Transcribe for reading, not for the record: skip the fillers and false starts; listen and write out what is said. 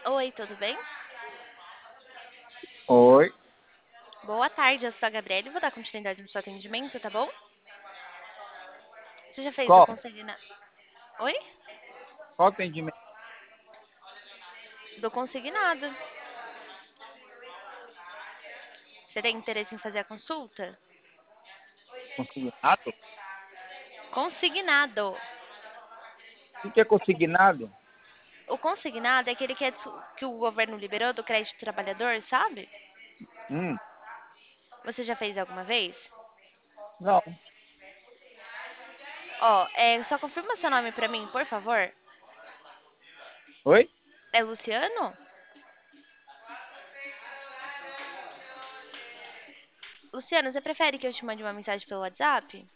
Oi, tudo bem? Oi, Boa tarde, eu sou a Gabriela e vou dar continuidade no seu atendimento, tá bom? Você já fez do qual? consignado? Oi? Qual atendimento Do consignado. Você tem interesse em fazer a consulta? consignado? Consignado. O que é consignado? O consignado é aquele que o governo liberou do crédito trabalhador, sabe? Hum, Você já fez alguma vez? não. Ó, só confirma seu nome pra mim, por favor. Oi? É Luciano? Luciano, você prefere que eu te mande uma mensagem pelo WhatsApp?